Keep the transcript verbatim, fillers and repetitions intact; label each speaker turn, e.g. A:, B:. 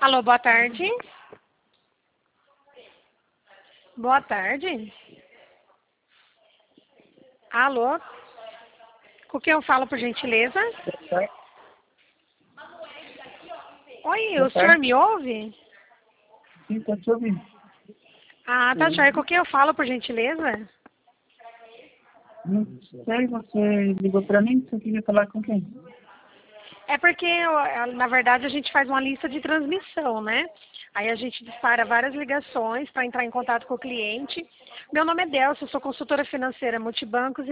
A: Alô, boa tarde. Boa tarde. Alô? Com quem eu falo, por gentileza?
B: Boa tarde.
A: Oi,
B: Boa
A: o senhor
B: tarde.
A: me ouve?
B: Sim, estou te ouvindo.
A: Ah, tá
B: Sim.
A: joia. Com quem eu falo, por gentileza?
B: Não sei, você ligou para mim, você queria falar com quem?
A: É porque, ó, na verdade, a gente faz uma lista de transmissão, né? Aí a gente dispara várias ligações para entrar em contato com o cliente. Meu nome é Delcia, eu sou consultora financeira multibancos